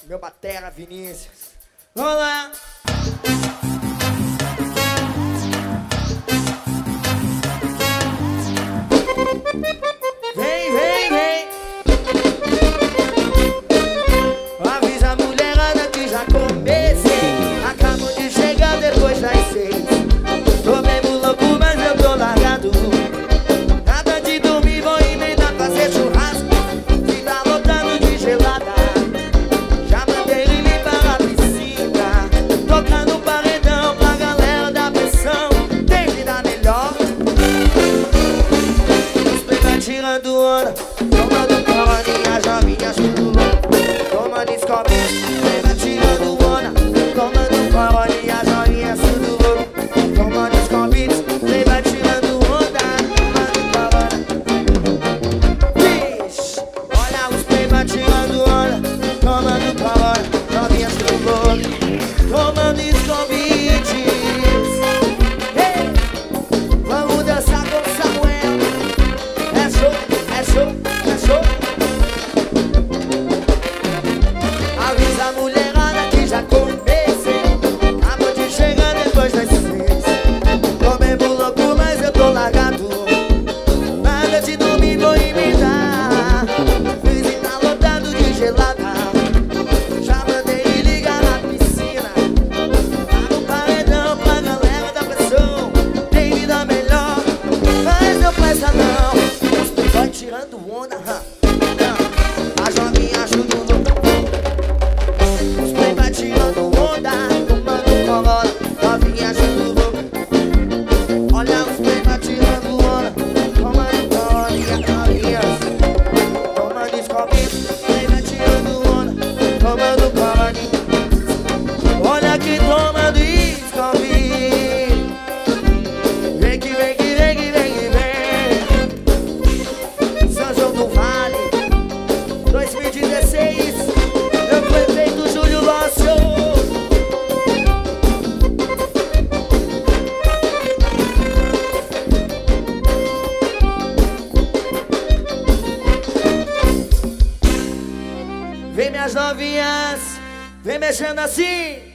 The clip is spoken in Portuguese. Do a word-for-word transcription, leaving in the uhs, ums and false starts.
Meu batera Vinícius. Vamos lá. Vem, vem, vem. Avisa a mulherada que já comecei. Acabo de chegar depois das seis. Tô mesmo louco, mas eu tô largado. Nada de dormir, vou emendar, fazer churrasco. Se tá lotando de gelada, já mandei ele limpar a piscina. Tocar no paredão pra galera da pressão. Tem que dar melhor. Os playboy tirando onda, tomando coroninha, jovinhas tudo louco. Tomando escovinha, playboy tirando onda, tomando coroninha, jovinhas tudo louco. Tomando escovinha, playboy tirando onda, tomando corona. Vixe, olha os playboy tirando onda, tomando corona, jovinhas tudo louco. Tomando escovinhas. Hey, vamos dançar com Samuel. É show, é show, é show. Avisa a mulherada que já comecei. Acabou de chegar depois das seis. Tô mesmo louco, mas eu tô largado. Nada de dormir, vou emendar. Fiz tá lotado de gelada. Já mandei ligar na piscina. Tá no paredão pra galera da pressão. Tem vida melhor, mas não presta não. Os playboy tirando onda, hã? A jovinha ajudando. Os playboy tirando onda, tomando corona, novinha ajudando. Olha os playboy tirando onda, tomando coroninha, novinhas. Tomando escovinha, playboy tirando onda, tomando coroninha. Olha que tomando escovinha. Vem que vem que vem que vem que vem. São João do Vale, dois mil e dezesseis. Eu prefeito Júlio Lócio. Vem minhas novinhas, vem mexendo assim.